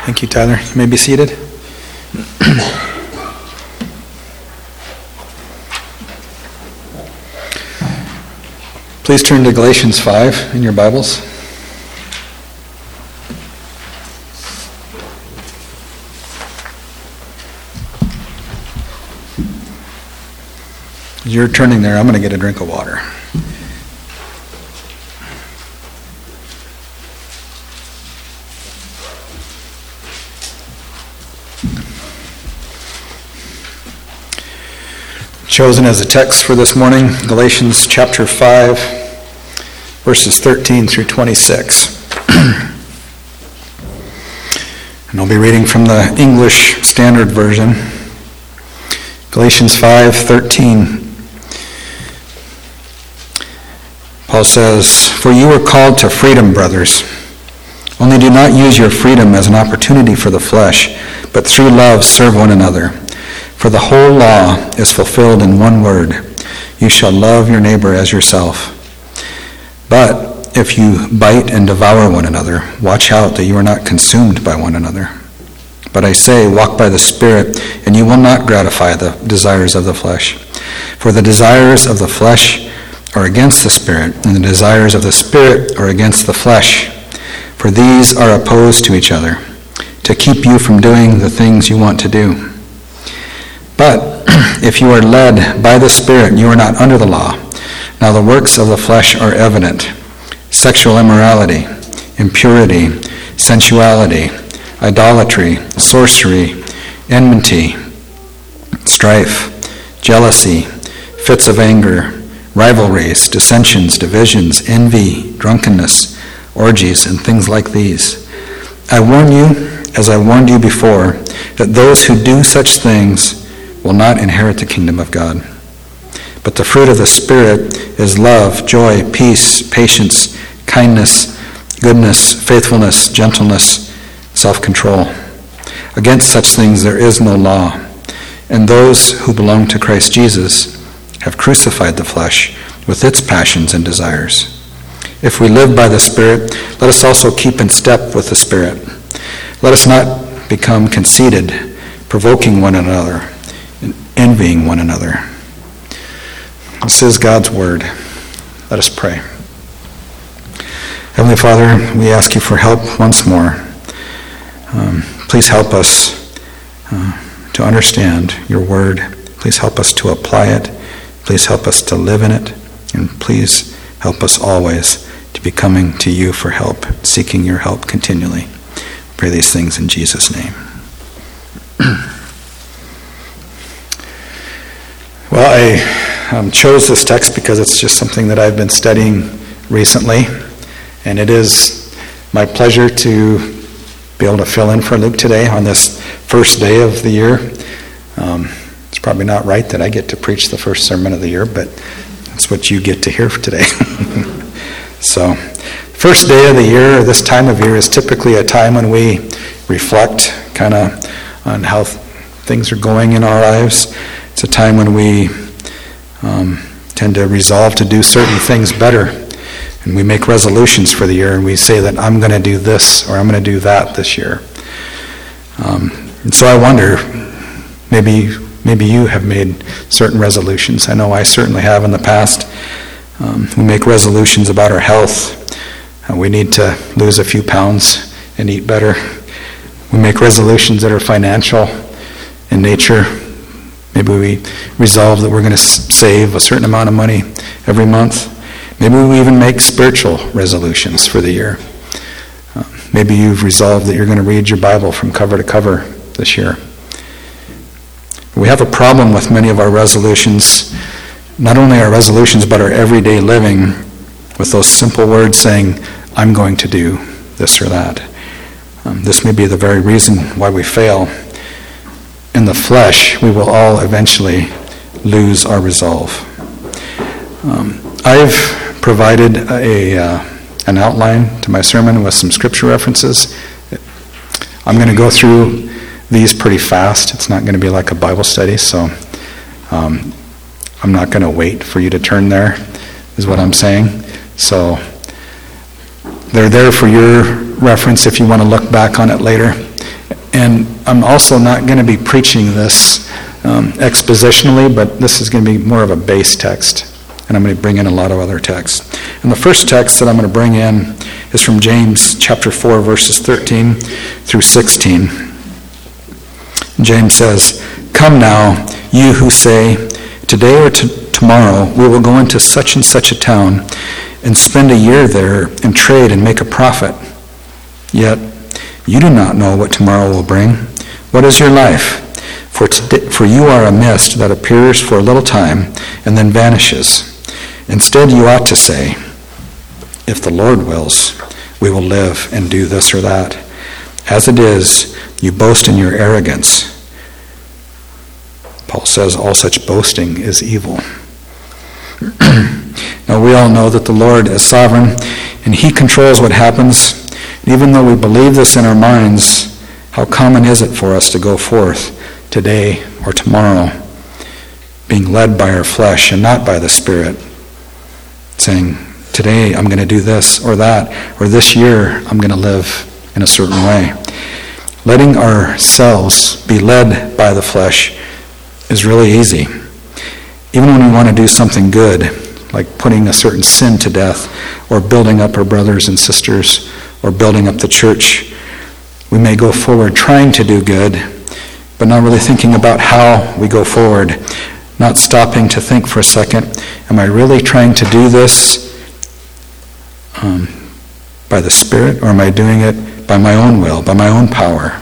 Thank you, Tyler. You may be seated. Please turn to Galatians 5 in your Bibles. As you're turning there, I'm going to get a drink of water. Chosen as a text for this morning, Galatians chapter 5, verses 13 through 26. And I'll be reading from the English Standard Version. Galatians 5:13. Paul says, "For you were called to freedom, brothers. Only do not use your freedom as an opportunity for the flesh, but through love serve one another. For the whole law is fulfilled in one word: you shall love your neighbor as yourself. But if you bite and devour one another, watch out that you are not consumed by one another. But I say, walk by the Spirit, and you will not gratify the desires of the flesh. For the desires of the flesh are against the Spirit, and the desires of the Spirit are against the flesh. For these are opposed to each other, to keep you from doing the things you want to do. But if you are led by the Spirit, you are not under the law. Now the works of the flesh are evident: sexual immorality, impurity, sensuality, idolatry, sorcery, enmity, strife, jealousy, fits of anger, rivalries, dissensions, divisions, envy, drunkenness, orgies, and things like these. I warn you, as I warned you before, that those who do such things will not inherit the kingdom of God. But the fruit of the Spirit is love, joy, peace, patience, kindness, goodness, faithfulness, gentleness, self-control. Against such things there is no law. And those who belong to Christ Jesus have crucified the flesh with its passions and desires. If we live by the Spirit, let us also keep in step with the Spirit. Let us not become conceited, provoking one another, and envying one another." This is God's word. Let us pray. Heavenly Father, we ask you for help once more. Please help us to understand your word. Please help us to apply it. Please help us to live in it. And please help us always to be coming to you for help, seeking your help continually. Pray these things in Jesus' name. Well, I chose this text because it's just something that I've been studying recently, and it is my pleasure to be able to fill in for Luke today on this first day of the year. It's probably not right that I get to preach the first sermon of the year, but that's what you get to hear today. So, first day of the year, or this time of year, is typically a time when we reflect kind of on how things are going in our lives. It's a time when we tend to resolve to do certain things better. And we make resolutions for the year, and we say that I'm going to do this or I'm going to do that this year. And so I wonder, maybe you have made certain resolutions. I know I certainly have in the past. We make resolutions about our health. We need to lose a few pounds and eat better. We make resolutions that are financial in nature. Maybe we resolve that we're going to save a certain amount of money every month. Maybe we even make spiritual resolutions for the year. Maybe you've resolved that you're going to read your Bible from cover to cover this year. We have a problem with many of our resolutions, not only our resolutions, but our everyday living, with those simple words saying, I'm going to do this or that. This may be the very reason why we fail. In the flesh, we will all eventually lose our resolve. I've provided an outline to my sermon with some scripture references. I'm going to go through these pretty fast. It's not going to be like a Bible study, so I'm not going to wait for you to turn there, is what I'm saying. So they're there for your reference if you want to look back on it later. And I'm also not going to be preaching this expositionally, but this is going to be more of a base text. And I'm going to bring in a lot of other texts. And the first text that I'm going to bring in is from James chapter 4, verses 13 through 16. James says, "Come now, you who say, today or tomorrow we will go into such and such a town and spend a year there and trade and make a profit. Yet you do not know what tomorrow will bring. What is your life? For you are a mist that appears for a little time and then vanishes. Instead, you ought to say, if the Lord wills, we will live and do this or that. As it is, you boast in your arrogance." Paul says all such boasting is evil. Now, we all know that the Lord is sovereign, and he controls what happens. And even though we believe this in our minds, how common is it for us to go forth today or tomorrow, being led by our flesh and not by the Spirit, saying, today I'm going to do this or that, or this year I'm going to live in a certain way. Letting ourselves be led by the flesh is really easy. Even when we want to do something good, like putting a certain sin to death, or building up our brothers and sisters, or building up the church, we may go forward trying to do good, but not really thinking about how we go forward, not stopping to think for a second, am I really trying to do this by the Spirit, or am I doing it by my own will, by my own power?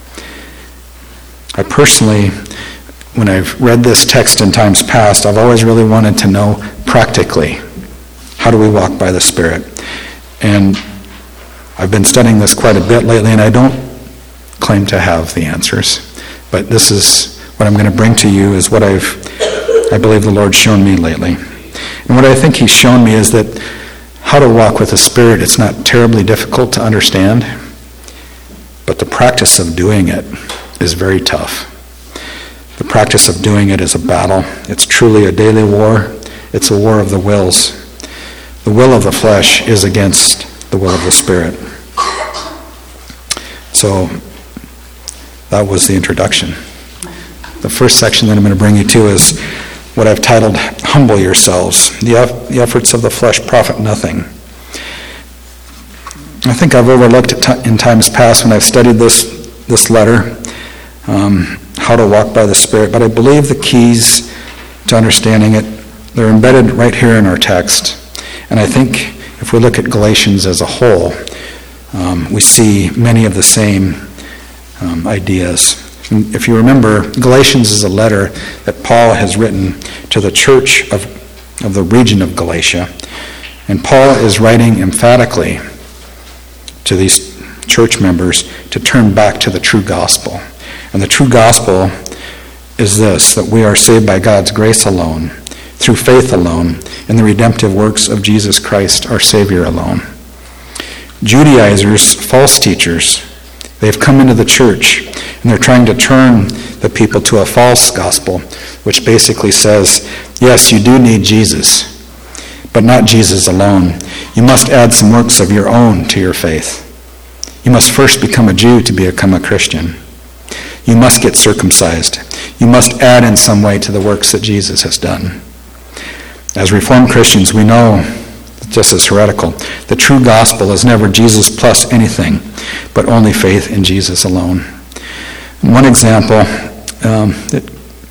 I personally, when I've read this text in times past, I've always really wanted to know practically, how do we walk by the Spirit? And I've been studying this quite a bit lately, and I don't claim to have the answers, but this is what I'm going to bring to you is what I believe the Lord's shown me lately. And what I think he's shown me is that how to walk with the Spirit, it's not terribly difficult to understand, but the practice of doing it is very tough. The practice of doing it is a battle. It's truly a daily war. It's a war of the wills. The will of the flesh is against the will of the Spirit. So that was the introduction. The first section that I'm going to bring you to is what I've titled, Humble Yourselves. The efforts of the flesh profit nothing. I think I've overlooked it in times past when I've studied this letter, how to walk by the Spirit, but I believe the keys to understanding it, they're embedded right here in our text. And I think if we look at Galatians as a whole, we see many of the same ideas. And if you remember, Galatians is a letter that Paul has written to the church of the region of Galatia. And Paul is writing emphatically to these church members to turn back to the true gospel. And the true gospel is this, that we are saved by God's grace alone, through faith alone, in the redemptive works of Jesus Christ, our Savior alone. Judaizers, false teachers, they've come into the church, and they're trying to turn the people to a false gospel, which basically says, yes, you do need Jesus, but not Jesus alone. You must add some works of your own to your faith. You must first become a Jew to become a Christian. You must get circumcised. You must add in some way to the works that Jesus has done. As Reformed Christians, we know, just as heretical, the true gospel is never Jesus plus anything, but only faith in Jesus alone. One example that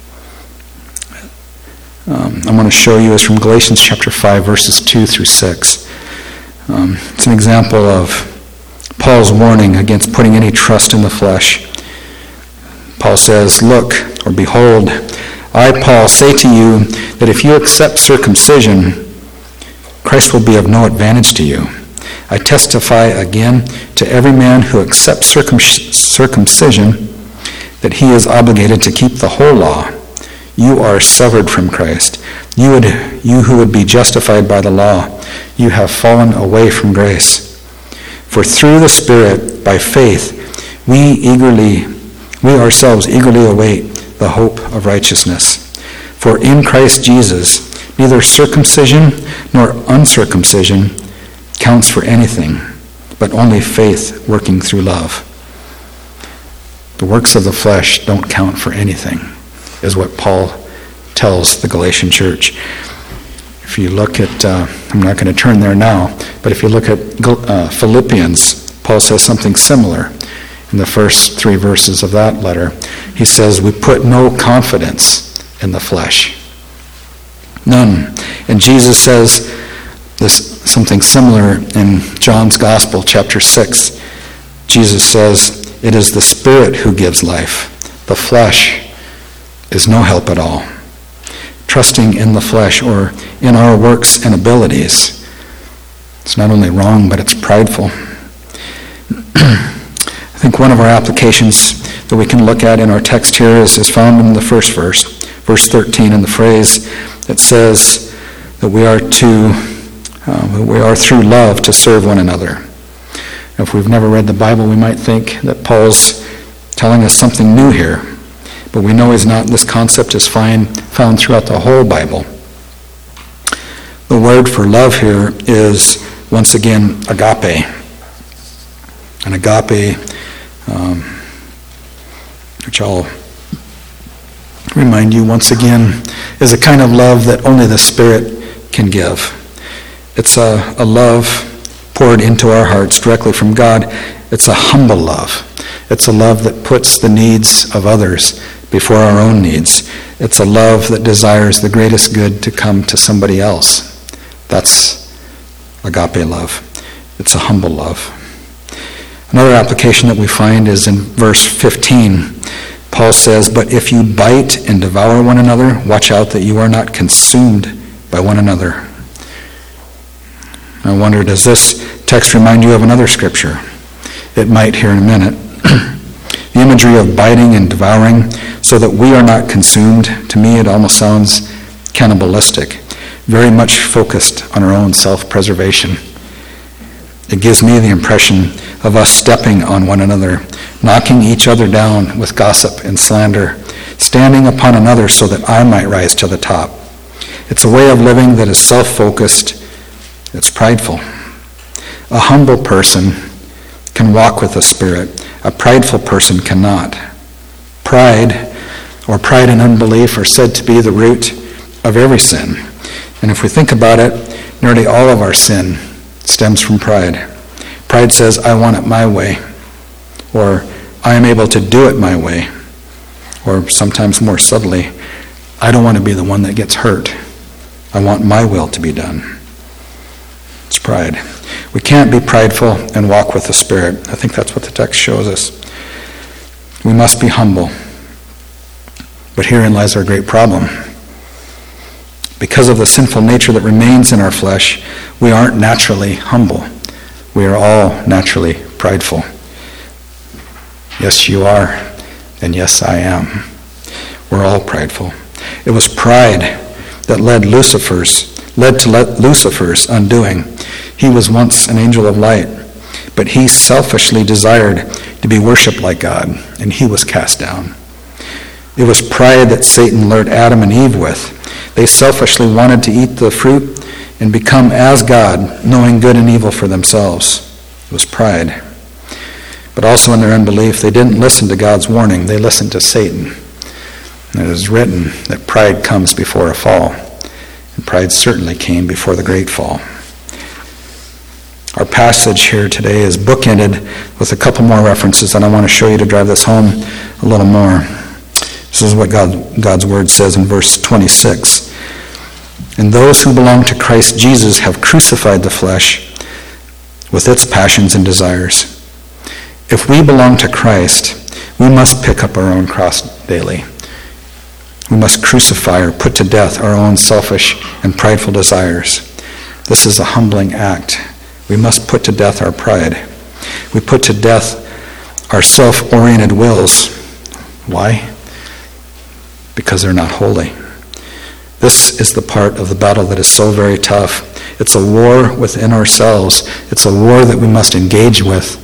I want to show you is from Galatians chapter 5, verses 2 through 6. It's an example of Paul's warning against putting any trust in the flesh. Paul says, "Look, or behold, I, Paul, say to you that if you accept circumcision, Christ will be of no advantage to you. I testify again to every man who accepts circumcision that he is obligated to keep the whole law. You are severed from Christ. You who would be justified by the law, you have fallen away from grace. For through the Spirit, by faith, we ourselves eagerly await the hope of righteousness. For in Christ Jesus, neither circumcision nor uncircumcision counts for anything, but only faith working through love." The works of the flesh don't count for anything, is what Paul tells the Galatian church. If you look at, I'm not going to turn there now, but if you look at Philippians, Paul says something similar in the first 3 verses of that letter. He says, we put no confidence in the flesh. None. And Jesus says this something similar in John's Gospel, chapter 6. Jesus says, it is the Spirit who gives life. The flesh is no help at all. Trusting in the flesh or in our works and abilities, it's not only wrong, but it's prideful. I think one of our applications that we can look at in our text here is found in the first verse 13, in the phrase that says that we are through love to serve one another. If we've never read the Bible, we might think that Paul's telling us something new here, but we know he's not. This concept is found throughout the whole Bible. The word for love here is, once again, agape. And agape, which I'll remind you once again, is a kind of love that only the Spirit can give. It's a love poured into our hearts directly from God. It's a humble love. It's a love that puts the needs of others before our own needs. It's a love that desires the greatest good to come to somebody else. That's agape love. It's a humble love. Another application that we find is in verse 15. Paul says, but if you bite and devour one another, watch out that you are not consumed by one another. I wonder, does this text remind you of another scripture? It might here in a minute. The imagery of biting and devouring so that we are not consumed, to me it almost sounds cannibalistic, very much focused on our own self-preservation. It gives me the impression of us stepping on one another, knocking each other down with gossip and slander, standing upon another so that I might rise to the top. It's a way of living that is self-focused. It's prideful. A humble person can walk with the Spirit. A prideful person cannot. Pride and unbelief are said to be the root of every sin. And if we think about it, nearly all of our sin stems from pride. Pride says, I want it my way, or I am able to do it my way, or sometimes more subtly, I don't want to be the one that gets hurt. I want my will to be done. It's pride. We can't be prideful and walk with the Spirit. I think that's what the text shows us. We must be humble. But herein lies our great problem. Because of the sinful nature that remains in our flesh, we aren't naturally humble. We are all naturally prideful. Yes, you are, and yes, I am. We're all prideful. It was pride that led to Lucifer's undoing. He was once an angel of light, but he selfishly desired to be worshipped like God, and he was cast down. It was pride that Satan lured Adam and Eve with. They selfishly wanted to eat the fruit and become as God, knowing good and evil for themselves. It was pride. But also in their unbelief, they didn't listen to God's warning. They listened to Satan. And it is written that pride comes before a fall. And pride certainly came before the great fall. Our passage here today is bookended with a couple more references, and I want to show you to drive this home a little more. This is what God's word says in verse 26. And those who belong to Christ Jesus have crucified the flesh with its passions and desires. If we belong to Christ, we must pick up our own cross daily. We must crucify or put to death our own selfish and prideful desires. This is a humbling act. We must put to death our pride. We put to death our self-oriented wills. Why? Because they're not holy. This is the part of the battle that is so very tough. It's a war within ourselves. It's a war that we must engage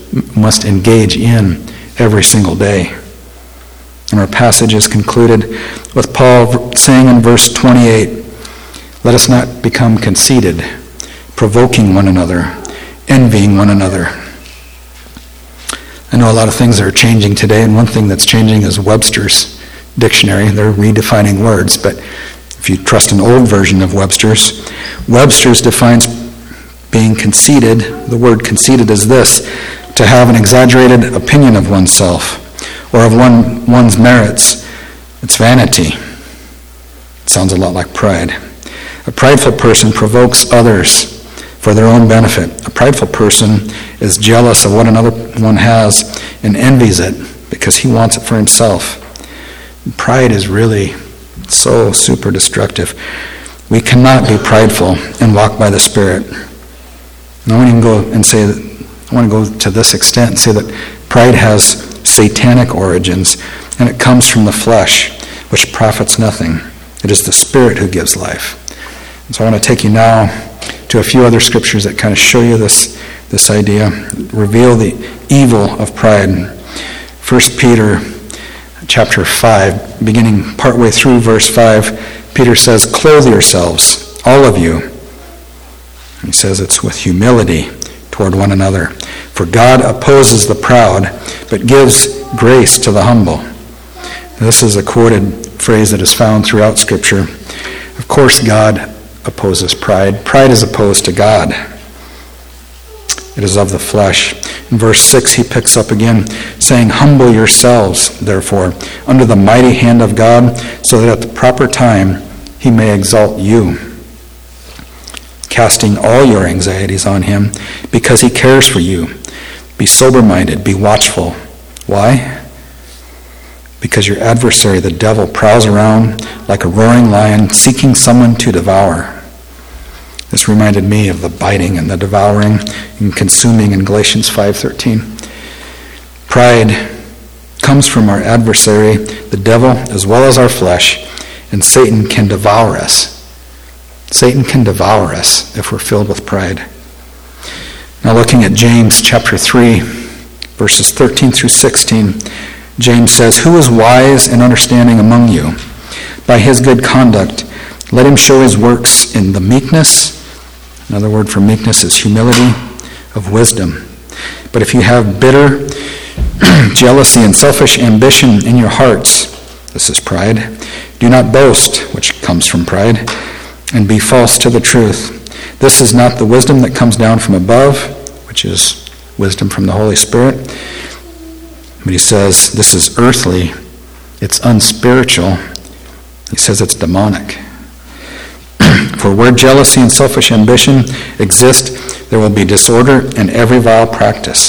in every single day. And our passage is concluded with Paul saying in verse 28, let us not become conceited, provoking one another, envying one another. I know a lot of things are changing today, and one thing that's changing is Webster's dictionary. They're redefining words, but if you trust an old version of Webster's defines being conceited. The word conceited is this: to have an exaggerated opinion of oneself or of one's merits. It's vanity. It sounds a lot like pride. A prideful person provokes others for their own benefit. A prideful person is jealous of what another one has and envies it because he wants it for himself. Pride is really so super destructive. We cannot be prideful and walk by the Spirit. And I want to go to this extent and say that pride has satanic origins, and it comes from the flesh, which profits nothing. It is the Spirit who gives life. And so I want to take you now to a few other scriptures that kind of show you this idea, reveal the evil of pride. 1 Peter chapter 5, beginning partway through verse 5, Peter says, "Clothe yourselves, all of you." He says it's with humility toward one another. "For God opposes the proud, but gives grace to the humble." This is a quoted phrase that is found throughout Scripture. Of course, God opposes pride. Pride is opposed to God. It is of the flesh. In verse 6, he picks up again, saying, "Humble yourselves, therefore, under the mighty hand of God, so that at the proper time he may exalt you, casting all your anxieties on him, because he cares for you. Be sober-minded, be watchful." Why? Because your adversary, the devil, prowls around like a roaring lion, seeking someone to devour. This reminded me of the biting and the devouring and consuming in Galatians 5:13. Pride comes from our adversary, the devil, as well as our flesh, and Satan can devour us. Satan can devour us if we're filled with pride. Now looking at James chapter 3, verses 13 through 16, James says, "Who is wise and understanding among you? By his good conduct, let him show his works in the meekness." Another word for meekness is humility of wisdom. "But if you have bitter jealousy and selfish ambition in your hearts," this is pride, "do not boast," which comes from pride, "and be false to the truth. This is not the wisdom that comes down from above," which is wisdom from the Holy Spirit. But he says this is earthly, it's unspiritual. He says it's demonic. "For where jealousy and selfish ambition exist, there will be disorder and every vile practice."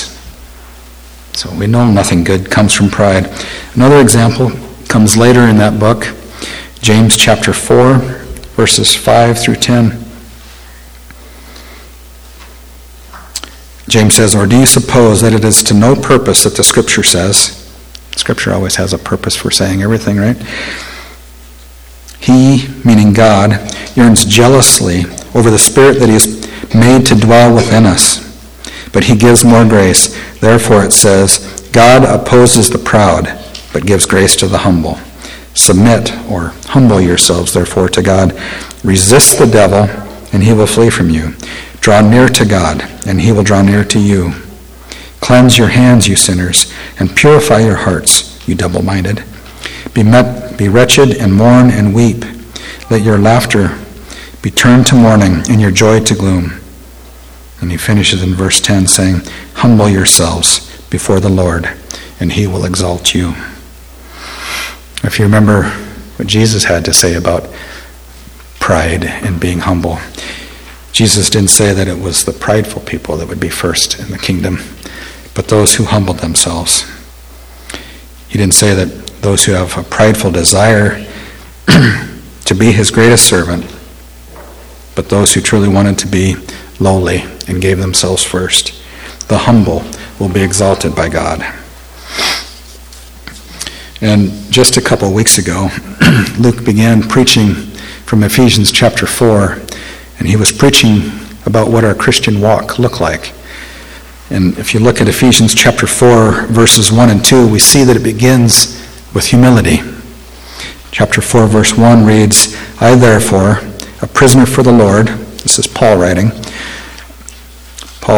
So we know nothing good comes from pride. Another example comes later in that book, James chapter 4, verses 5 through 10. James says, "Or do you suppose that it is to no purpose that the Scripture says," Scripture always has a purpose for saying everything, right? "He," meaning God, "yearns jealously over the Spirit that he has made to dwell within us. But he gives more grace. Therefore it says, God opposes the proud, but gives grace to the humble. Submit," or humble yourselves, therefore, to God. "Resist the devil, and he will flee from you. Draw near to God, and he will draw near to you. Cleanse your hands, you sinners, and purify your hearts, you double-minded. Be wretched and mourn and weep. Let your laughter be turned to mourning and your joy to gloom." And he finishes in verse 10 saying, "Humble yourselves before the Lord, and he will exalt you." If you remember what Jesus had to say about pride and being humble, Jesus didn't say that it was the prideful people that would be first in the kingdom, but those who humbled themselves. He didn't say that those who have a prideful desire to be his greatest servant, but those who truly wanted to be lowly and gave themselves first. The humble will be exalted by God. And just a couple of weeks ago, Luke began preaching from Ephesians chapter 4, and he was preaching about what our Christian walk looked like. And if you look at Ephesians chapter 4, verses 1 and 2, we see that it begins with humility. Chapter 4, verse 1 reads, "I therefore, a prisoner for the Lord," this is Paul writing. Paul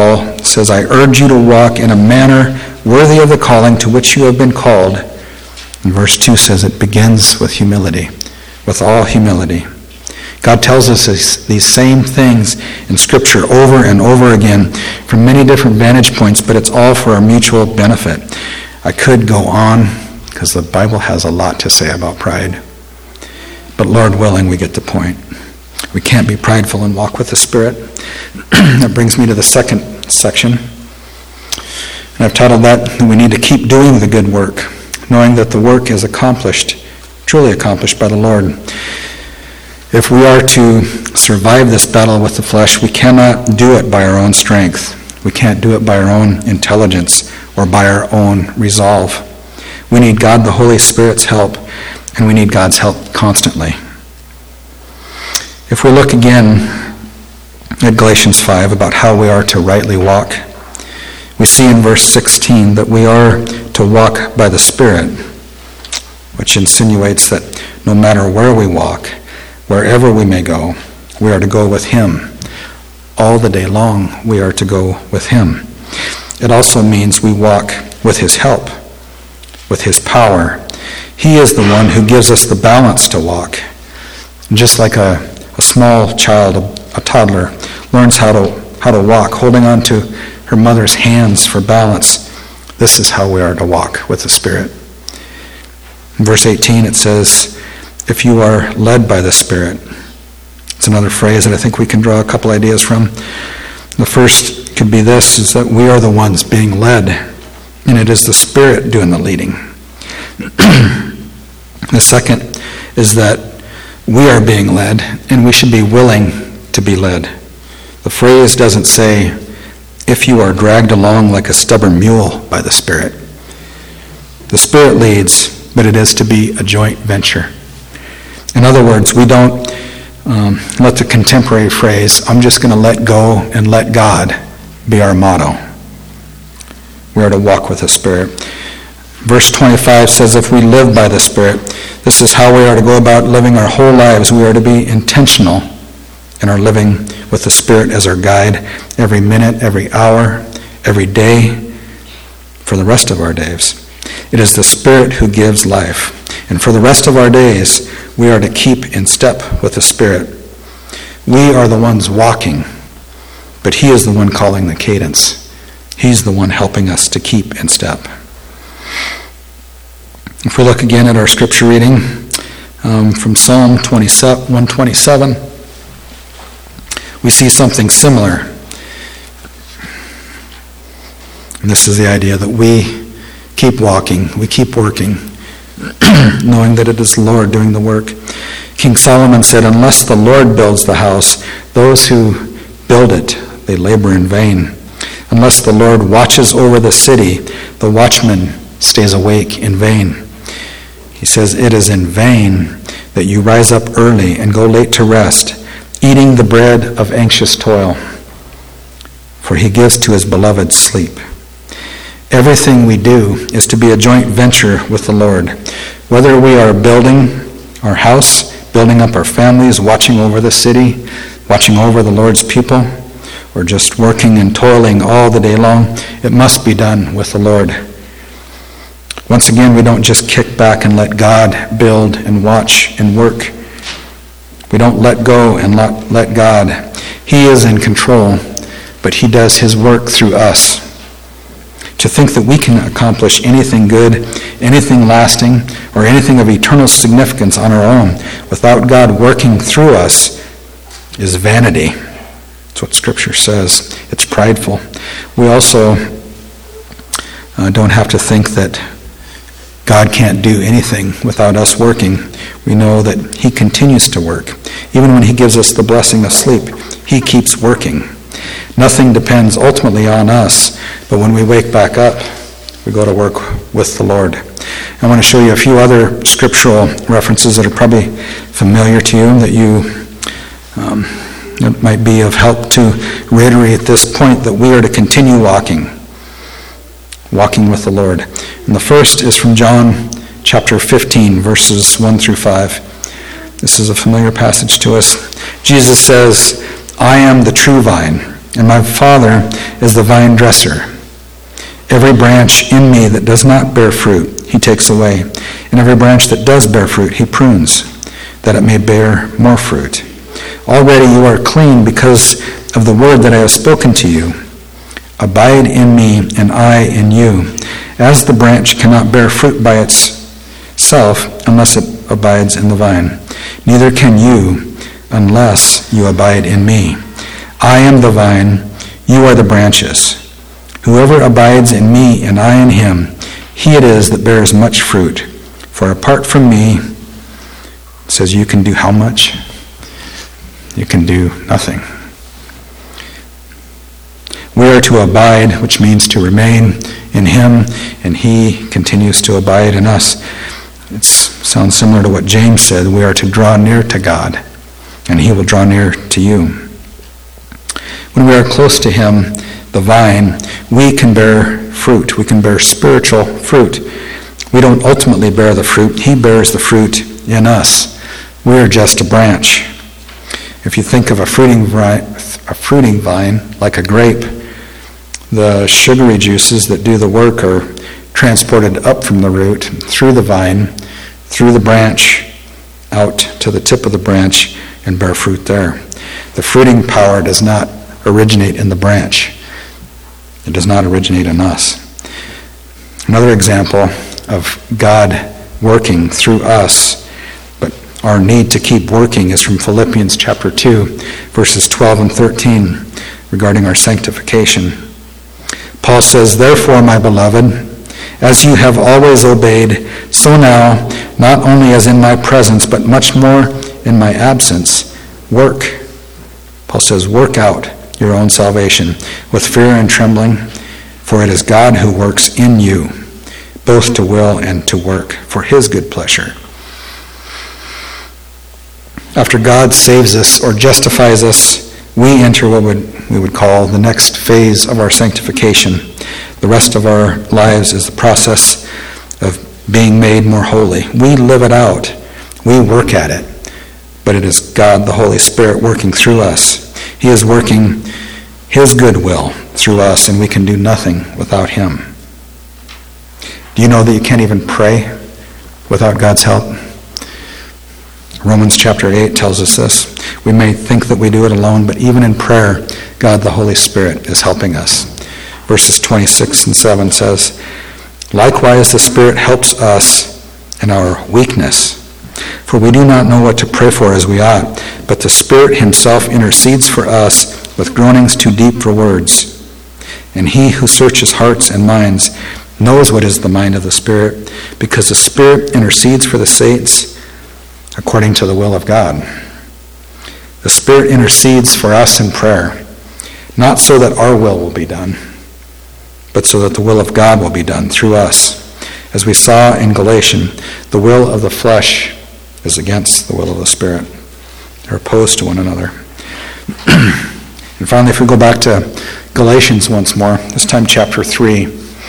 says, I urge you to walk in a manner worthy of the calling to which you have been called. And verse 2 says it begins with humility, with all humility. God tells us these same things in Scripture over and over again from many different vantage points, but it's all for our mutual benefit. I could go on because the Bible has a lot to say about pride. But Lord willing, we get the point. We can't be prideful and walk with the Spirit. That brings me to the second section. And I've titled that, we need to keep doing the good work, knowing that the work is accomplished, truly accomplished by the Lord. If we are to survive this battle with the flesh, we cannot do it by our own strength. We can't do it by our own intelligence or by our own resolve. We need God, the Holy Spirit's help, and we need God's help constantly. If we look again at Galatians 5 about how we are to rightly walk, we see in verse 16 that we are to walk by the Spirit, which insinuates that no matter where we walk, wherever we may go, we are to go with Him. All the day long, we are to go with Him. It also means we walk with His help, with His power. He is the one who gives us the balance to walk. Just like a small child, a toddler, learns how to walk, holding on to her mother's hands for balance. This is how we are to walk with the Spirit. In verse 18 it says, if you are led by the Spirit. It's another phrase that I think we can draw a couple ideas from. The first could be this, is that we are the ones being led, and it is the Spirit doing the leading. The second is that we are being led, and we should be willing to be led. The phrase doesn't say, if you are dragged along like a stubborn mule by the Spirit. The Spirit leads, but it is to be a joint venture. In other words, we don't let the contemporary phrase, I'm just going to let go and let God, be our motto. We are to walk with the Spirit. Verse 25 says, if we live by the Spirit, this is how we are to go about living our whole lives. We are to be intentional in our living with the Spirit as our guide every minute, every hour, every day, for the rest of our days. It is the Spirit who gives life. And for the rest of our days, we are to keep in step with the Spirit. We are the ones walking, but He is the one calling the cadence. He's the one helping us to keep in step. If we look again at our scripture reading from Psalm 127, we see something similar. And this is the idea that we keep walking, we keep working, knowing that it is the Lord doing the work. King Solomon said, unless the Lord builds the house, those who build it, they labor in vain. Unless the Lord watches over the city, the watchman stays awake in vain. He says, it is in vain that you rise up early and go late to rest, eating the bread of anxious toil, for He gives to His beloved sleep. Everything we do is to be a joint venture with the Lord. Whether we are building our house, building up our families, watching over the city, watching over the Lord's people, or just working and toiling all the day long, it must be done with the Lord. Once again, we don't just kick back and let God build and watch and work. We don't let go and let God. He is in control, but He does His work through us. To think that we can accomplish anything good, anything lasting, or anything of eternal significance on our own without God working through us is vanity. That's what Scripture says. It's prideful. We also don't have to think that God can't do anything without us working. We know that He continues to work. Even when He gives us the blessing of sleep, He keeps working. Nothing depends ultimately on us, but when we wake back up, we go to work with the Lord. I want to show you a few other scriptural references that are probably familiar to you, that might be of help to reiterate this point that we are to continue walking with the Lord. And the first is from John chapter 15, verses 1 through 5. This is a familiar passage to us. Jesus says, I am the true vine, and my Father is the vine dresser. Every branch in me that does not bear fruit, he takes away. And every branch that does bear fruit, he prunes, that it may bear more fruit. Already you are clean because of the word that I have spoken to you. Abide in me, and I in you. As the branch cannot bear fruit by itself unless it abides in the vine, neither can you unless you abide in me. I am the vine, you are the branches. Whoever abides in me and I in him, he it is that bears much fruit. For apart from me, it says you can do how much? You can do nothing. We are to abide, which means to remain in him, and he continues to abide in us. It sounds similar to what James said. We are to draw near to God, and he will draw near to you. When we are close to him, the vine, we can bear fruit. We can bear spiritual fruit. We don't ultimately bear the fruit. He bears the fruit in us. We are just a branch. If you think of a fruiting vine like a grape, the sugary juices that do the work are transported up from the root, through the vine, through the branch, out to the tip of the branch, and bear fruit there. The fruiting power does not originate in the branch. It does not originate in us. Another example of God working through us, but our need to keep working, is from Philippians chapter 2, verses 12 and 13, regarding our sanctification. Paul says, "Therefore, my beloved, as you have always obeyed, so now, not only as in my presence, but much more in my absence, work." Paul says, work out your own salvation with fear and trembling, for it is God who works in you, both to will and to work for his good pleasure. After God saves us or justifies us, we enter what we would call the next phase of our sanctification. The rest of our lives is the process of being made more holy. We live it out. We work at it. But it is God, the Holy Spirit, working through us. He is working his good will through us, and we can do nothing without him. Do you know that you can't even pray without God's help? Romans chapter 8 tells us this. We may think that we do it alone, but even in prayer, God the Holy Spirit is helping us. Verses 26 and 7 says, "Likewise the Spirit helps us in our weakness. For we do not know what to pray for as we ought, but the Spirit himself intercedes for us with groanings too deep for words. And he who searches hearts and minds knows what is the mind of the Spirit, because the Spirit intercedes for the saints according to the will of God." The Spirit intercedes for us in prayer, not so that our will be done, but so that the will of God will be done through us. As we saw in Galatians, the will of the flesh is against the will of the Spirit. They're opposed to one another. And finally, if we go back to Galatians once more, this time chapter 3,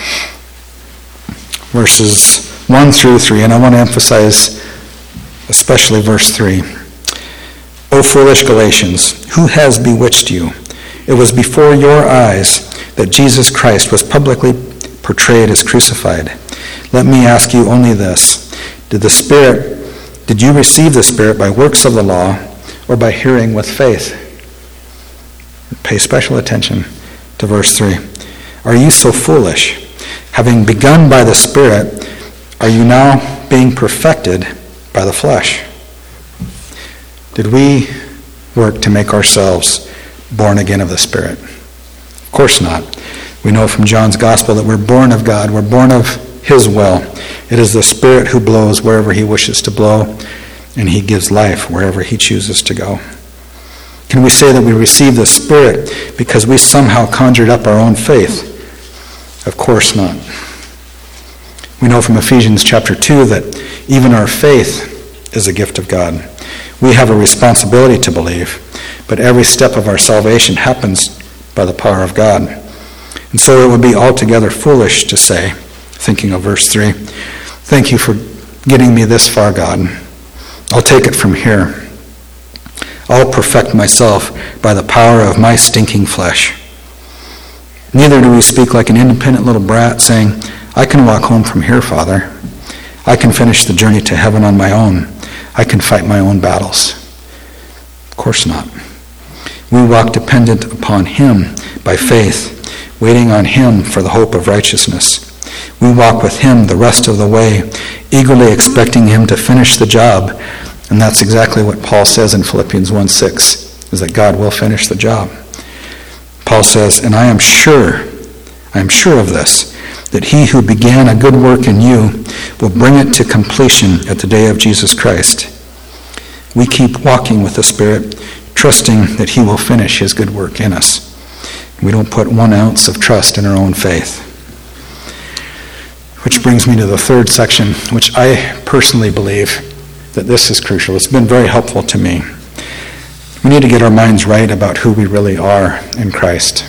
verses 1 through 3, and I want to emphasize especially verse 3. "O foolish Galatians, who has bewitched you? It was before your eyes that Jesus Christ was publicly portrayed as crucified. Let me ask you only this. Did you receive the Spirit by works of the law or by hearing with faith?" Pay special attention to verse 3. "Are you so foolish? Having begun by the Spirit, are you now being perfected by the flesh?" Did we work to make ourselves born again of the Spirit? Of course not. We know from John's Gospel that we're born of God. We're born of his will. It is the Spirit who blows wherever he wishes to blow, and he gives life wherever he chooses to go. Can we say that we received the Spirit because we somehow conjured up our own faith? Of course not. We know from Ephesians chapter 2 that even our faith is a gift of God. We have a responsibility to believe, but every step of our salvation happens by the power of God. And so it would be altogether foolish to say, thinking of verse 3, "Thank you for getting me this far, God. I'll take it from here. I'll perfect myself by the power of my stinking flesh. Neither do we speak like an independent little brat saying, I can walk home from here, Father. I can finish the journey to heaven on my own. I can fight my own battles. Of course not. We walk dependent upon him by faith, waiting on him for the hope of righteousness. We walk with him the rest of the way, eagerly expecting him to finish the job. And that's exactly what Paul says in Philippians 1:6, is that God will finish the job. Paul says, and I am sure of this, that he who began a good work in you will bring it to completion at the day of Jesus Christ. We keep walking with the Spirit, trusting that he will finish his good work in us. We don't put 1 ounce of trust in our own faith. Which brings me to the third section, which I personally believe that this is crucial. It's been very helpful to me. We need to get our minds right about who we really are in Christ.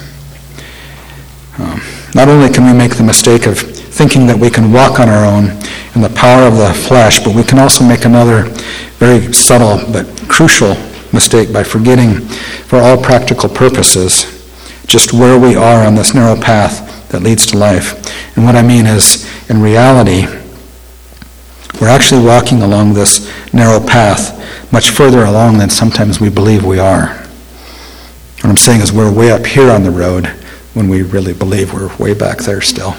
Not only can we make the mistake of thinking that we can walk on our own in the power of the flesh, but we can also make another very subtle but crucial mistake by forgetting, for all practical purposes, just where we are on this narrow path that leads to life. And what I mean is, in reality, we're actually walking along this narrow path much further along than sometimes we believe we are. What I'm saying is we're way up here on the road when we really believe we're way back there still.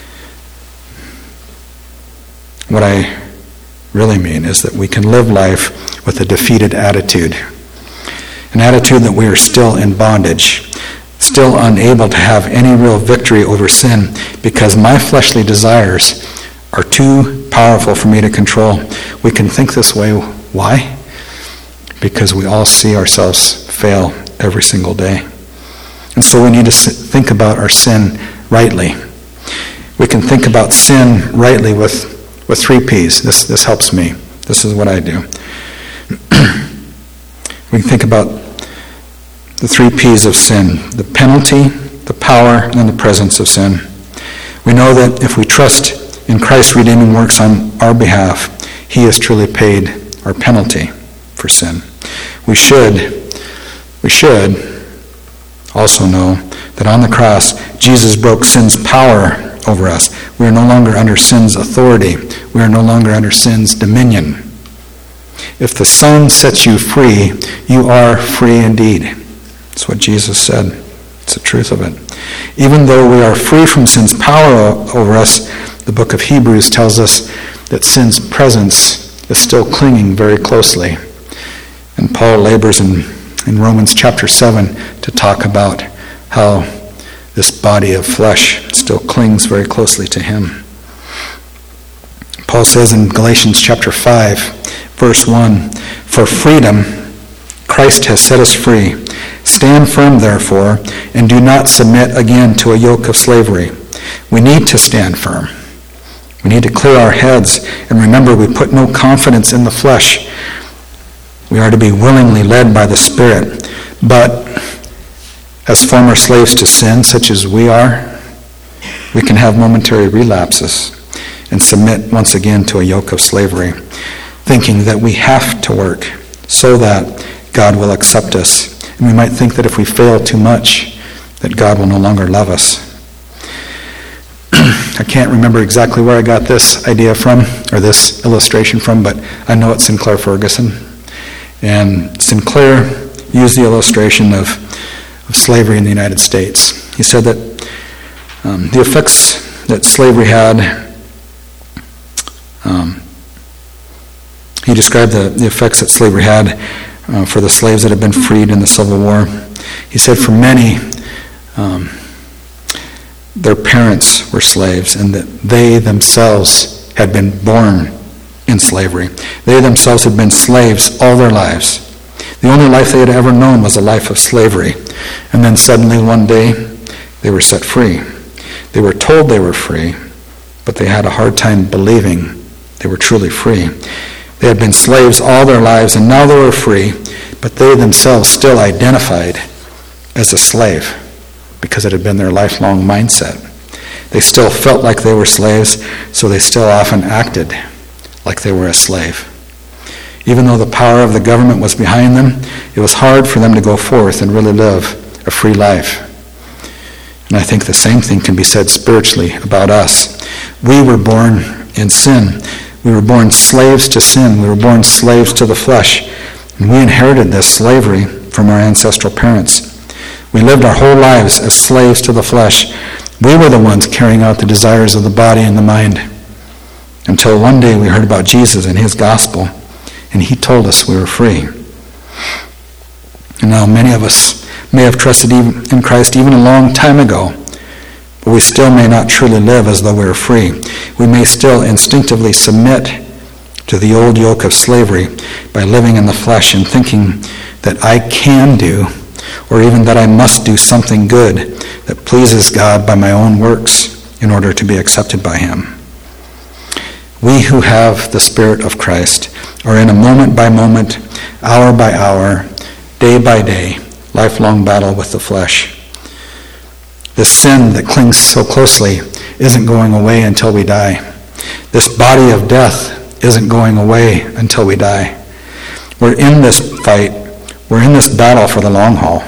What I really mean is that we can live life with a defeated attitude. An attitude that we are still in bondage, still unable to have any real victory over sin because my fleshly desires are too powerful for me to control. We can think this way. Why? Because we all see ourselves fail every single day. And so we need to think about our sin rightly. We can think about sin rightly with 3 P's. This helps me. This is what I do. We can think about the 3 P's of sin: the penalty, the power, and the presence of sin. We know that if we trust in Christ's redeeming works on our behalf, he has truly paid our penalty for sin. We should also know that on the cross, Jesus broke sin's power over us. We are no longer under sin's authority. We are no longer under sin's dominion. If the Son sets you free, you are free indeed. That's what Jesus said. It's the truth of it. Even though we are free from sin's power over us, the book of Hebrews tells us that sin's presence is still clinging very closely. And Paul labors in Romans chapter 7 to talk about how this body of flesh still clings very closely to him. Paul says in Galatians chapter 5, verse 1, "For freedom Christ has set us free. Stand firm, therefore, and do not submit again to a yoke of slavery." We need to stand firm. We need to clear our heads and remember we put no confidence in the flesh. We are to be willingly led by the Spirit. But as former slaves to sin, such as we are, we can have momentary relapses and submit once again to a yoke of slavery, thinking that we have to work so that God will accept us. And we might think that if we fail too much, that God will no longer love us. I can't remember exactly where I got this idea from, or this illustration from, but I know it's Sinclair Ferguson. And Sinclair used the illustration of slavery in the United States. He said that the effects that slavery had, he described the effects that slavery had for the slaves that had been freed in the Civil War. He said for many, their parents were slaves and that they themselves had been born in slavery. They themselves had been slaves all their lives. The only life they had ever known was a life of slavery. And then suddenly one day, they were set free. They were told they were free, but they had a hard time believing they were truly free. They had been slaves all their lives, and now they were free, but they themselves still identified as a slave because it had been their lifelong mindset. They still felt like they were slaves, so they still often acted like they were a slave. Even though the power of the government was behind them, it was hard for them to go forth and really live a free life. And I think the same thing can be said spiritually about us. We were born in sin. We were born slaves to sin. We were born slaves to the flesh. And we inherited this slavery from our ancestral parents. We lived our whole lives as slaves to the flesh. We were the ones carrying out the desires of the body and the mind. Until one day we heard about Jesus and his gospel, and he told us we were free. And now many of us may have trusted in Christ even a long time ago, but we still may not truly live as though we were free. We may still instinctively submit to the old yoke of slavery by living in the flesh and thinking that I can do, or even that I must do something good that pleases God by my own works in order to be accepted by him. We who have the Spirit of Christ are in a moment-by-moment, hour-by-hour, day-by-day, lifelong battle with the flesh. This sin that clings so closely isn't going away until we die. This body of death isn't going away until we die. We're in this fight. We're in this battle for the long haul.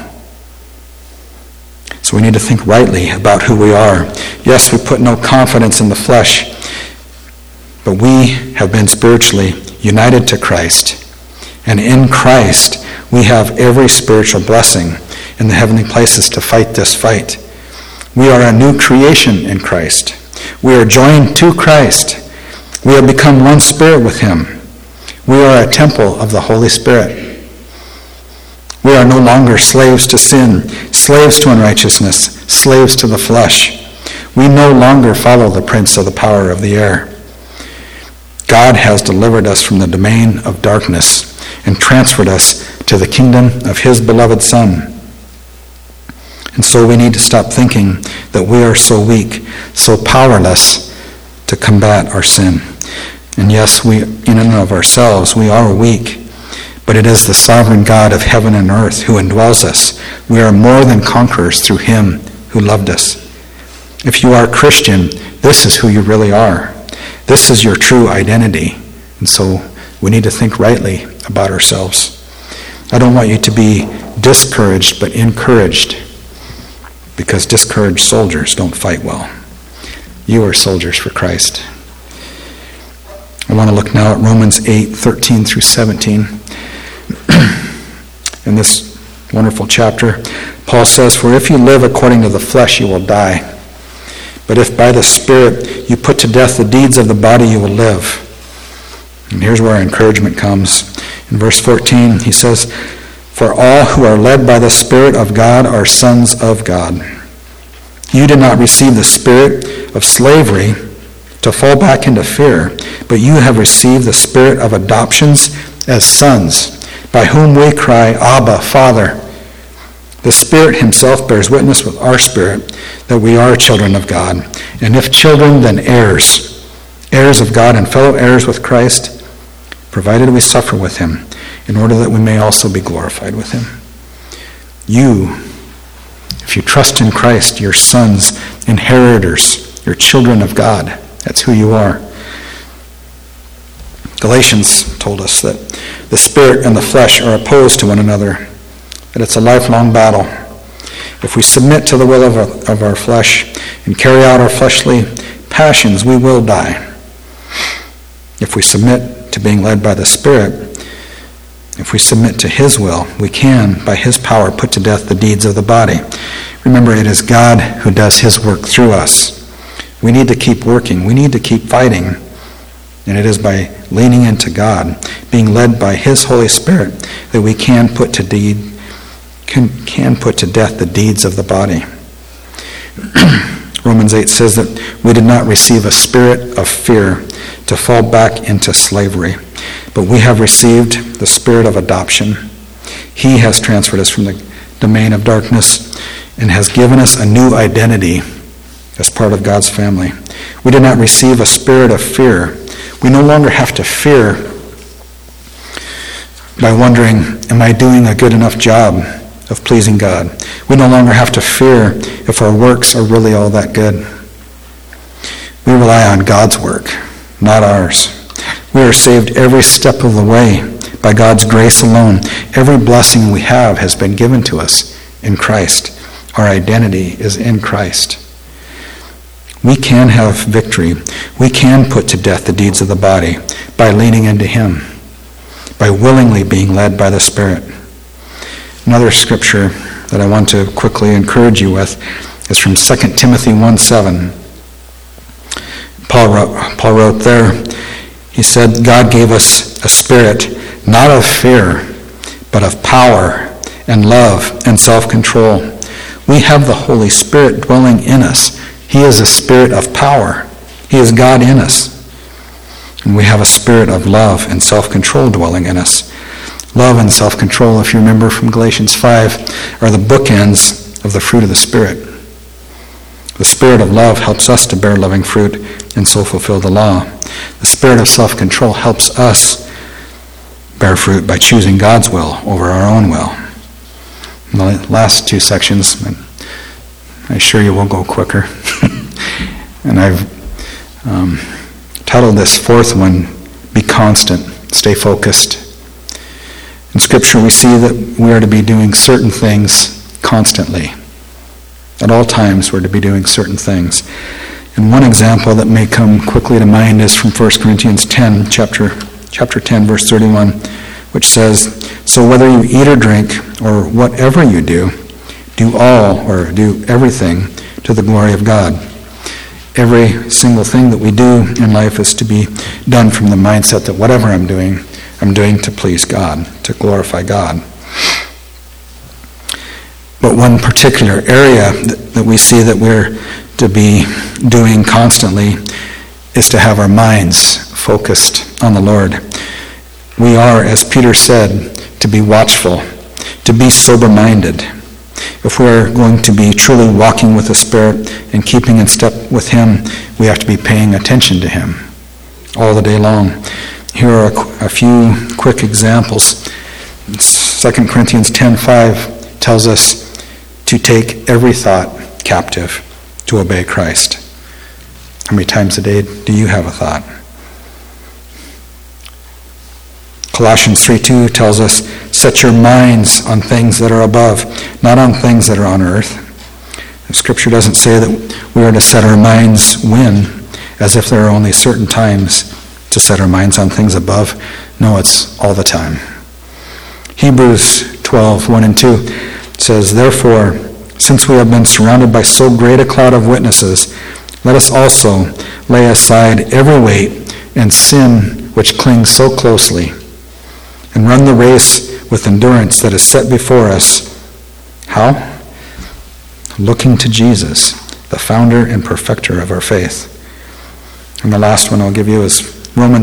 So we need to think rightly about who we are. Yes, we put no confidence in the flesh, but we have been spiritually united to Christ. And in Christ, we have every spiritual blessing in the heavenly places to fight this fight. We are a new creation in Christ. We are joined to Christ. We have become one spirit with him. We are a temple of the Holy Spirit. We are no longer slaves to sin, slaves to unrighteousness, slaves to the flesh. We no longer follow the prince of the power of the air. God has delivered us from the domain of darkness and transferred us to the kingdom of his beloved Son. And so we need to stop thinking that we are so weak, so powerless to combat our sin. And yes, we, in and of ourselves, we are weak, but it is the sovereign God of heaven and earth who indwells us. We are more than conquerors through him who loved us. If you are a Christian, this is who you really are. This is your true identity. And so we need to think rightly about ourselves. I don't want you to be discouraged, but encouraged, because discouraged soldiers don't fight well. You are soldiers for Christ. I want to look now at Romans 8:13 through 17. In this wonderful chapter, Paul says, "For if you live according to the flesh, you will die. But if by the Spirit you put to death the deeds of the body, you will live." And here's where our encouragement comes. In verse 14, he says, "For all who are led by the Spirit of God are sons of God. You did not receive the spirit of slavery to fall back into fear, but you have received the spirit of adoptions as sons, by whom we cry, Abba, Father. The Spirit himself bears witness with our spirit that we are children of God. And if children, then heirs, heirs of God and fellow heirs with Christ, provided we suffer with him, in order that we may also be glorified with him." You, if you trust in Christ, you're sons, inheritors, you're children of God. That's who you are. Galatians told us that the Spirit and the flesh are opposed to one another, that it's a lifelong battle. If we submit to the will of our flesh and carry out our fleshly passions, we will die. If we submit to being led by the Spirit, if we submit to his will, we can, by his power, put to death the deeds of the body. Remember, it is God who does his work through us. We need to keep working. We need to keep fighting. And it is by leaning into God, being led by his Holy Spirit, that we can put to death the deeds of the body. Romans 8 says that we did not receive a spirit of fear to fall back into slavery, but we have received the spirit of adoption. He has transferred us from the domain of darkness and has given us a new identity as part of God's family. We did not receive a spirit of fear. We no longer have to fear by wondering, am I doing a good enough job of pleasing God? We no longer have to fear if our works are really all that good. We rely on God's work, not ours. We are saved every step of the way by God's grace alone. Every blessing we have has been given to us in Christ. Our identity is in Christ. We can have victory. We can put to death the deeds of the body by leaning into him, by willingly being led by the Spirit. Another scripture that I want to quickly encourage you with is from 2 Timothy 1:7. Paul wrote there, he said, God gave us a spirit not of fear, but of power and love and self-control. We have the Holy Spirit dwelling in us. He is a spirit of power. He is God in us. And we have a spirit of love and self-control dwelling in us. Love and self-control, if you remember from Galatians 5, are the bookends of the fruit of the Spirit. The spirit of love helps us to bear loving fruit and so fulfill the law. The spirit of self-control helps us bear fruit by choosing God's will over our own will. In the last two sections, I assure you we'll go quicker. And I've titled this fourth one, Be Constant, Stay Focused. In Scripture, we see that we are to be doing certain things constantly. At all times, we're to be doing certain things. And one example that may come quickly to mind is from 1 Corinthians 10, chapter 10, verse 31, which says, So whether you eat or drink, or whatever you do, do all or do everything to the glory of God. Every single thing that we do in life is to be done from the mindset that whatever I'm doing to please God, to glorify God. But one particular area that we see that we're to be doing constantly is to have our minds focused on the Lord. We are, as Peter said, to be watchful, to be sober-minded. If we're going to be truly walking with the Spirit and keeping in step with him, we have to be paying attention to him all the day long. Here are a few quick examples. 2 Corinthians 10:5 tells us to take every thought captive to obey Christ. How many times a day do you have a thought? Colossians 3:2 tells us, set your minds on things that are above, not on things that are on earth. The Scripture doesn't say that we are to set our minds when, as if there are only certain times to set our minds on things above. No, it's all the time. Hebrews 12:1 and 2 says, Therefore, since we have been surrounded by so great a cloud of witnesses, let us also lay aside every weight and sin which clings so closely, and run the race with endurance that is set before us. How? Looking to Jesus, the founder and perfecter of our faith. And the last one I'll give you is Romans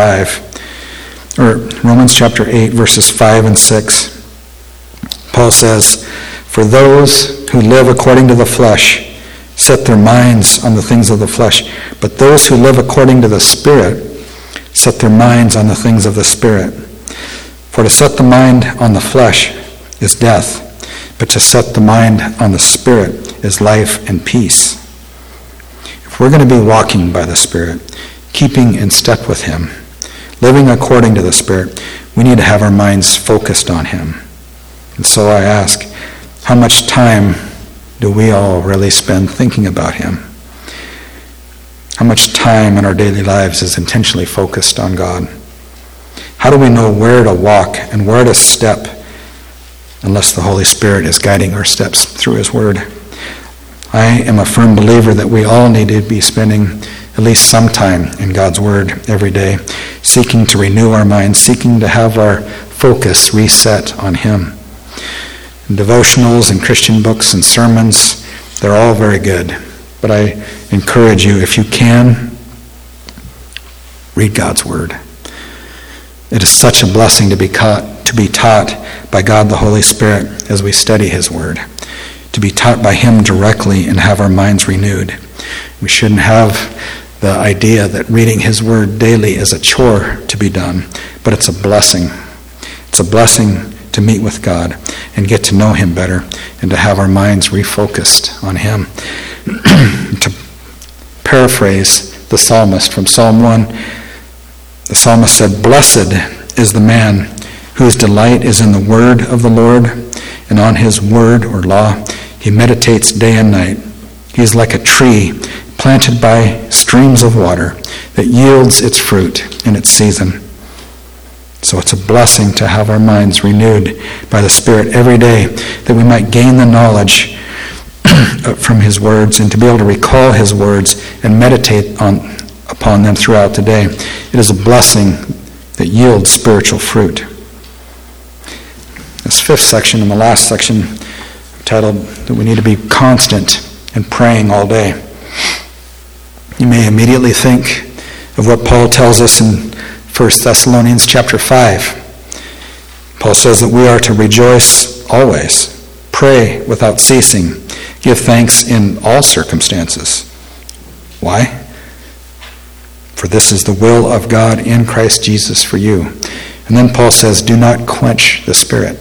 chapter 8, verses 5 and 6. Paul says, For those who live according to the flesh set their minds on the things of the flesh, but those who live according to the Spirit set their minds on the things of the Spirit. For to set the mind on the flesh is death, but to set the mind on the Spirit is life and peace. If we're going to be walking by the Spirit, keeping in step with him, living according to the Spirit, we need to have our minds focused on him. And so I ask, how much time do we all really spend thinking about him? How much time in our daily lives is intentionally focused on God? How do we know where to walk and where to step unless the Holy Spirit is guiding our steps through his word? I am a firm believer that we all need to be spending at least some time in God's word every day, seeking to renew our minds, seeking to have our focus reset on him. And devotionals and Christian books and sermons, they're all very good. But I encourage you, if you can, read God's word. It is such a blessing to be taught by God the Holy Spirit as we study his word, to be taught by him directly and have our minds renewed. We shouldn't have the idea that reading his word daily is a chore to be done, but it's a blessing. It's a blessing to meet with God and get to know him better and to have our minds refocused on him. To paraphrase the psalmist from Psalm 1, the psalmist said, Blessed is the man whose delight is in the word of the Lord, and on his word or law he meditates day and night. He is like a tree planted by streams of water that yields its fruit in its season. So it's a blessing to have our minds renewed by the Spirit every day, that we might gain the knowledge from his words and to be able to recall his words and meditate upon them throughout the day. It is a blessing that yields spiritual fruit. This fifth section and the last section, titled that we need to be constant in praying all day. You may immediately think of what Paul tells us in 1 Thessalonians chapter 5. Paul says that we are to rejoice always, pray without ceasing, give thanks in all circumstances. Why? For this is the will of God in Christ Jesus for you. And then Paul says, do not quench the Spirit.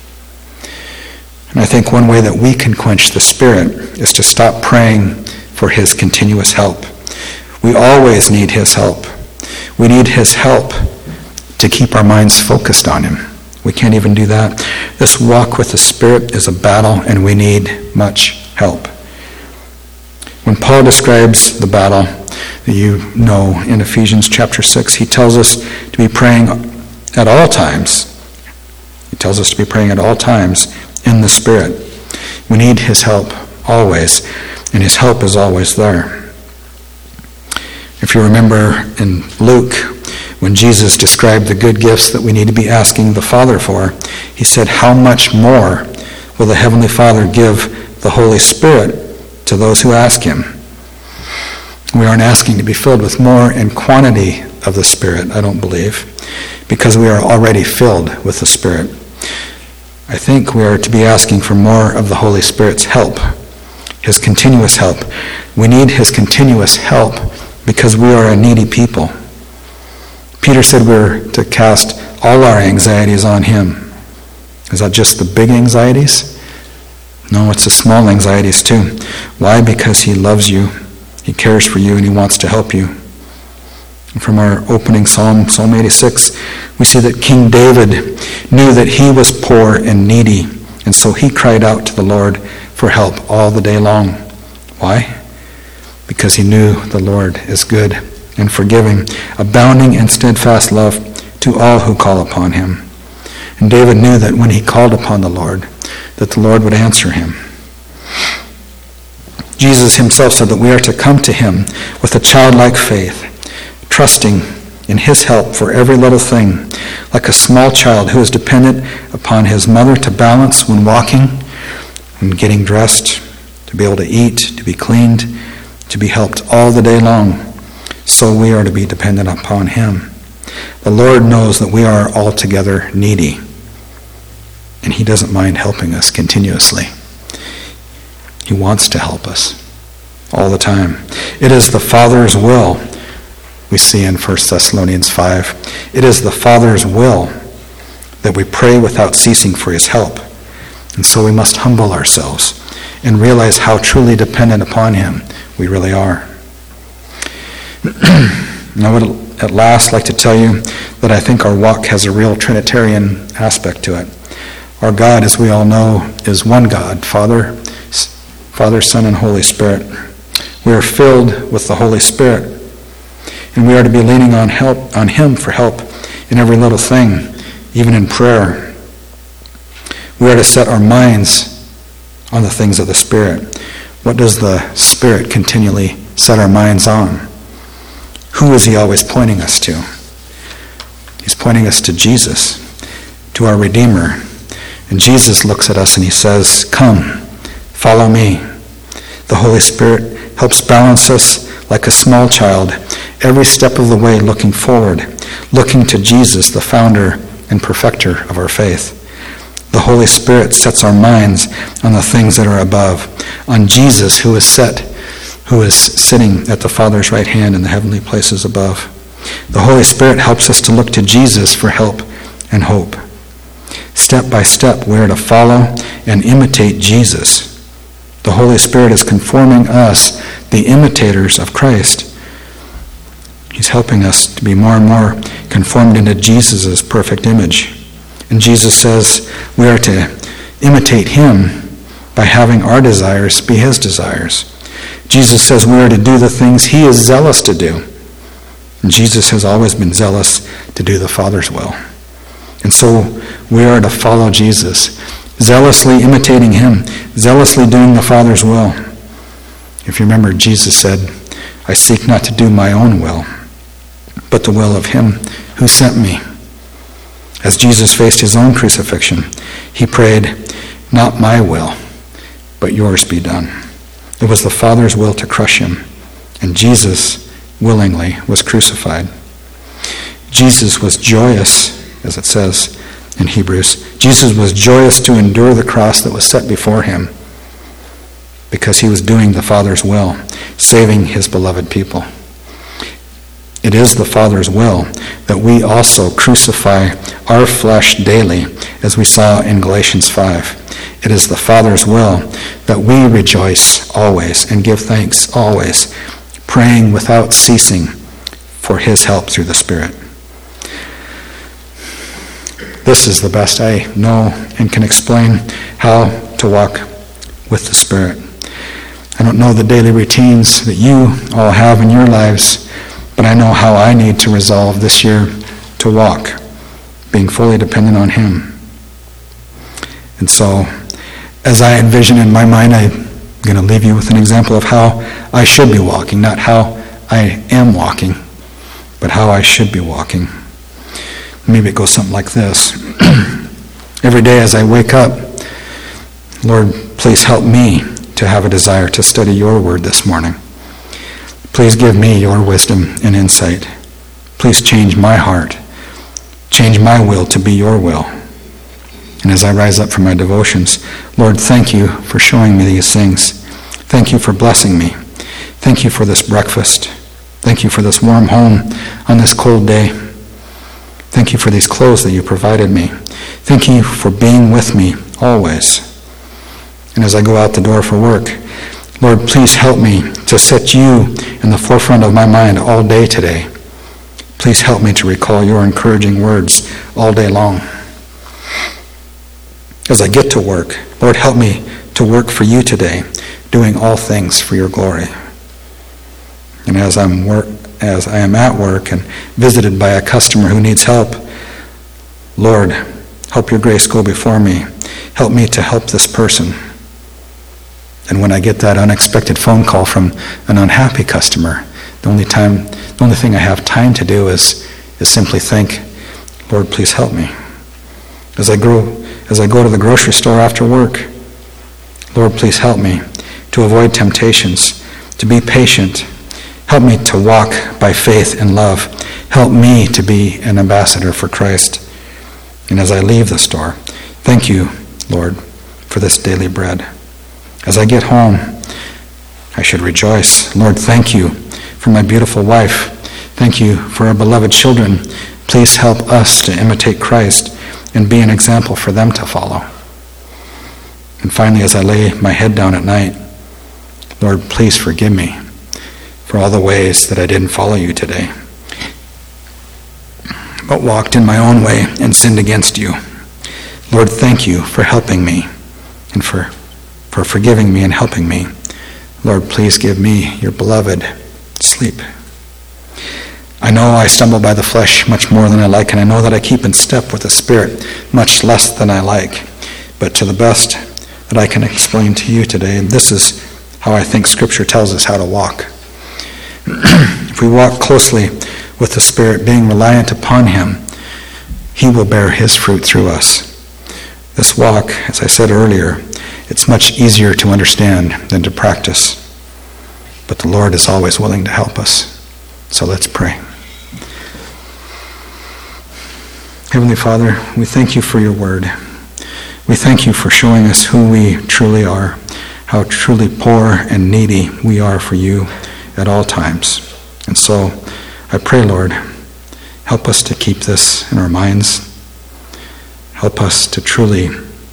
And I think one way that we can quench the Spirit is to stop praying for his continuous help. We always need his help. We need his help to keep our minds focused on him. We can't even do that. This walk with the Spirit is a battle, and we need much help. When Paul describes the battle that you know in Ephesians chapter 6, he tells us to be praying at all times. He tells us to be praying at all times in the Spirit. We need his help always, and his help is always there. If you remember in Luke, when Jesus described the good gifts that we need to be asking the Father for, he said, how much more will the Heavenly Father give the Holy Spirit to those who ask him? We aren't asking to be filled with more in quantity of the Spirit, I don't believe, because we are already filled with the Spirit. I think we are to be asking for more of the Holy Spirit's help, his continuous help. We need his continuous help because we are a needy people. Peter said we're to cast all our anxieties on him. Is that just the big anxieties? No, it's the small anxieties too. Why? Because he loves you, he cares for you, and he wants to help you. And from our opening psalm, Psalm 86, we see that King David knew that he was poor and needy, and so he cried out to the Lord for help all the day long. Why? Because he knew the Lord is good and forgiving, abounding in steadfast love to all who call upon him. And David knew that when he called upon the Lord, that the Lord would answer him. Jesus himself said that we are to come to him with a childlike faith, trusting in his help for every little thing, like a small child who is dependent upon his mother to balance when walking, when getting dressed, to be able to eat, to be cleaned, to be helped all the day long. So we are to be dependent upon him. The Lord knows that we are altogether needy, and he doesn't mind helping us continuously. He wants to help us all the time. It is the Father's will, we see in 1 Thessalonians 5. It is the Father's will that we pray without ceasing for his help. And so we must humble ourselves and realize how truly dependent upon him we really are. And I would at last like to tell you that I think our walk has a real Trinitarian aspect to it. Our God, as we all know, is one God, Father, Son, and Holy Spirit. We are filled with the Holy Spirit, and we are to be leaning on him for help in every little thing, even in prayer. We are to set our minds on the things of the Spirit. What does the Spirit continually set our minds on? Who is he always pointing us to? He's pointing us to Jesus, to our Redeemer. And Jesus looks at us and he says, come, follow me. The Holy Spirit helps balance us like a small child, every step of the way looking forward, looking to Jesus, the founder and perfecter of our faith. The Holy Spirit sets our minds on the things that are above, on Jesus who is sitting at the Father's right hand in the heavenly places above. The Holy Spirit helps us to look to Jesus for help and hope. Step by step, we are to follow and imitate Jesus. The Holy Spirit is conforming us, the imitators of Christ. He's helping us to be more and more conformed into Jesus' perfect image. And Jesus says we are to imitate him by having our desires be his desires. Jesus says we are to do the things he is zealous to do. And Jesus has always been zealous to do the Father's will. And so we are to follow Jesus, zealously imitating him, zealously doing the Father's will. If you remember, Jesus said, I seek not to do my own will, but the will of him who sent me. As Jesus faced his own crucifixion, he prayed, not my will, but yours be done. It was the Father's will to crush him, and Jesus willingly was crucified. Jesus was joyous, as it says in Hebrews. Jesus was joyous to endure the cross that was set before him because he was doing the Father's will, saving his beloved people. It is the Father's will that we also crucify our flesh daily, as we saw in Galatians 5. It is the Father's will that we rejoice always and give thanks always, praying without ceasing for his help through the Spirit. This is the best I know and can explain how to walk with the Spirit. I don't know the daily routines that you all have in your lives, but I know how I need to resolve this year to walk, being fully dependent on him. And so, as I envision in my mind, I'm going to leave you with an example of how I should be walking, not how I am walking, but how I should be walking. Maybe it goes something like this. Every day as I wake up, Lord, please help me to have a desire to study your word this morning. Please give me your wisdom and insight. Please change my heart. Change my will to be your will. And as I rise up from my devotions, Lord, thank you for showing me these things. Thank you for blessing me. Thank you for this breakfast. Thank you for this warm home on this cold day. Thank you for these clothes that you provided me. Thank you for being with me always. And as I go out the door for work, Lord, please help me to set you in the forefront of my mind all day today. Please help me to recall your encouraging words all day long. As I get to work, Lord, help me to work for you today, doing all things for your glory. And as I am at work and visited by a customer who needs help, Lord, help your grace go before me. Help me to help this person. And when I get that unexpected phone call from an unhappy customer, the only thing I have time to do is simply think, Lord, please help me. As I go to the grocery store after work, Lord, please help me to avoid temptations, to be patient. Help me to walk by faith and love. Help me to be an ambassador for Christ. And as I leave the store, thank you, Lord, for this daily bread. As I get home, I should rejoice. Lord, thank you for my beautiful wife. Thank you for our beloved children. Please help us to imitate Christ and be an example for them to follow. And finally, as I lay my head down at night, Lord, please forgive me for all the ways that I didn't follow you today, but walked in my own way and sinned against you. Lord, thank you for helping me and for forgiving me and helping me. Lord, please give me your beloved sleep. I know I stumble by the flesh much more than I like, and I know that I keep in step with the Spirit much less than I like. But to the best that I can explain to you today, this is how I think Scripture tells us how to walk. If we walk closely with the Spirit, being reliant upon him, he will bear his fruit through us. This walk, as I said earlier, it's much easier to understand than to practice. But the Lord is always willing to help us. So let's pray. Heavenly Father, we thank you for your word. We thank you for showing us who we truly are, how truly poor and needy we are for you at all times. And so I pray, Lord, help us to keep this in our minds. Help us to truly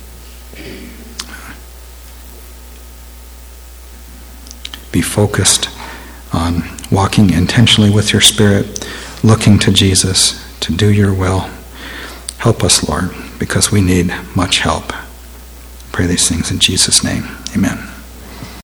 be focused on walking intentionally with your Spirit, looking to Jesus to do your will. Help us, Lord. because we need much help. Pray these things in Jesus' name. Amen.